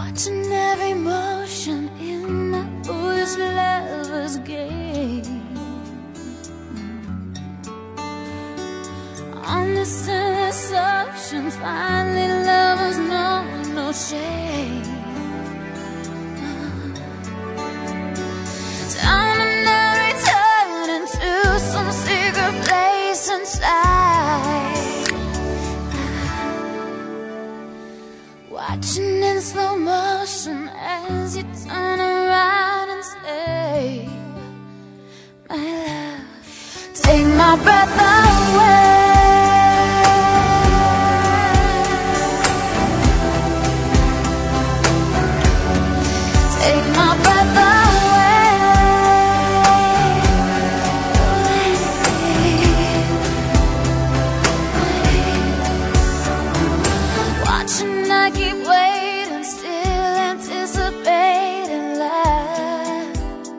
watching every motion in my foolish lover's game. Honest and assumption, finally lovers know no shame. Down and I return into some secret place inside, watching in slow motion as you turn around and say, my love, take my breath away. Take my breath away. Watching, I keep waiting, still anticipating love.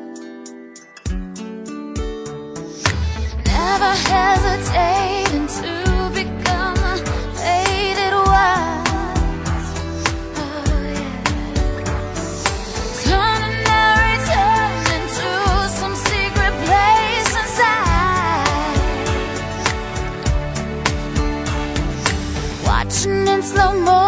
Never hesitating to become a faded one. Watching in slow motion